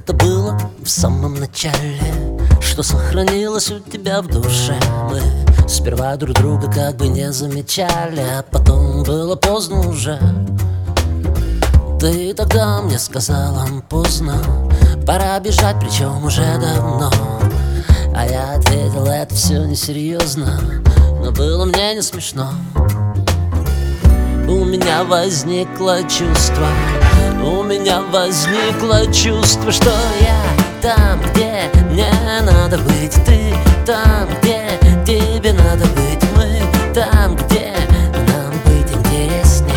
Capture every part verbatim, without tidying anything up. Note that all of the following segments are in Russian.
это было в самом начале, что сохранилось у тебя в душе. Мы сперва друг друга как бы не замечали, а потом было поздно уже. Ты тогда мне сказала: поздно, пора бежать, причем уже давно. А я ответил: это все несерьезно, но было мне не смешно. У меня возникло чувство, у меня возникло чувство, что я там, где мне надо быть, ты там, где тебе надо быть, мы там, где нам быть интереснее.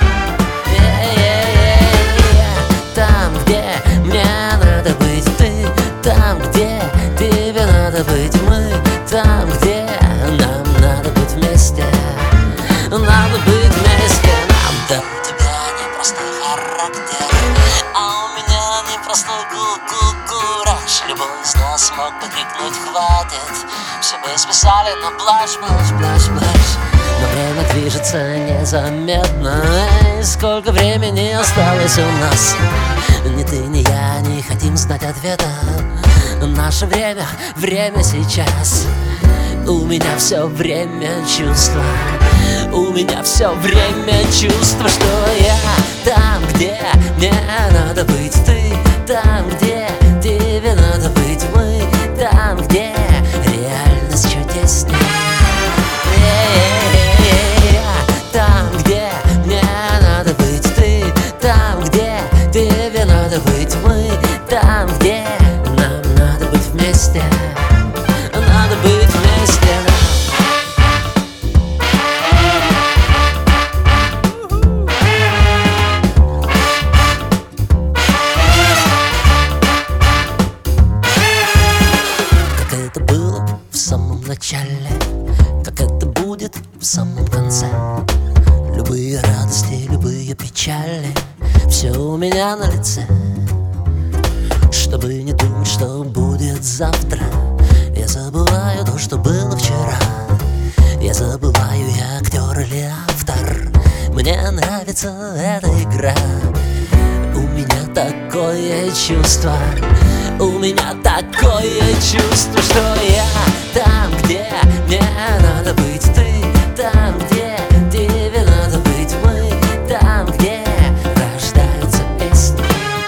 Там, где мне надо быть, ты там, где тебе надо быть, мы там, где нам надо быть вместе. Надо быть вместе нам. Да у тебя непростой характер, а у меня непростой ку-ку-кураж. Любой из нас мог бы крикнуть: хватит, все бы списали на блажь, блажь, блажь, блажь. Но время движется незаметно. Эй, сколько времени осталось у нас? Ни ты, ни я не хотим знать ответа. Наше время, время сейчас. У меня все время чувство, у меня все время чувство, что я там, где мне надо быть, ты там, где тебе надо быть, мы там, где реальность чудеснее. Там, где мне надо быть, ты там, где тебе надо быть, мы там, где нам надо быть вместе. Надо быть вместе нам. Как это было в самом начале, как это будет в самом конце. Любые радости, любые печали, все у меня на лице. Чтобы не думать, что будет завтра, я забываю то, что было вчера. Я забываю, я актер или автор, мне нравится эта игра. У меня такое чувство, у меня такое чувство, что я там, где мне надо быть, ты там, где тебе надо быть, мы там, где рождаются песни.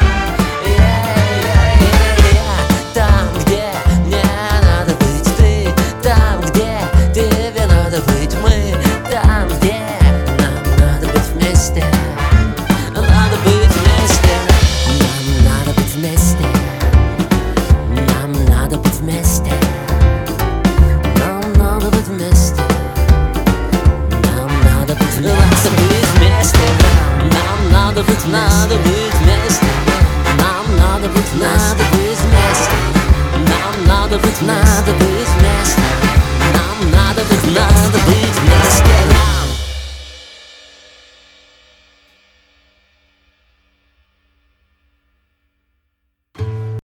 Там, где мне надо быть, ты там, где тебе надо быть, мы там, где нам надо быть вместе. Надо быть вместе, нам надо быть вместе, нам надо быть вместе, нам надо быть вместе, нам надо быть вместе, нам надо быть, надо быть вместе, нам надо быть, надо быть вместе, нам надо быть, надо быть вместе, нам надо быть, надо быть.